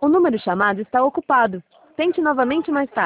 O número chamado está ocupado. Tente novamente mais tarde.